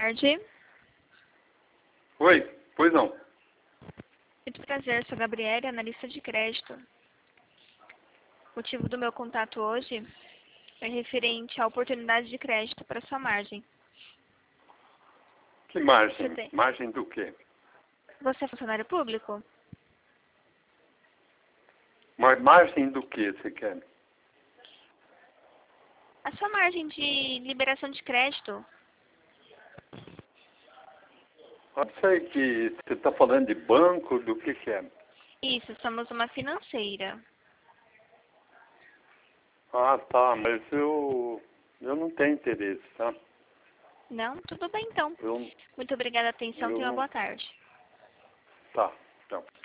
tarde. Oi, pois não. Muito prazer, sou a Gabriela, analista de crédito. O motivo do meu contato hoje é referente à oportunidade de crédito para sua margem. Que margem? Margem do quê? Você é funcionário público? Margem do que você quer? A sua margem de liberação de crédito. Pode ser que você está falando de banco, do que é? Isso, somos uma financeira. Ah, tá, mas eu não tenho interesse, tá? Não? Tudo bem então. Eu, Muito obrigada pela atenção, eu tenha uma não... boa tarde. Tá, então.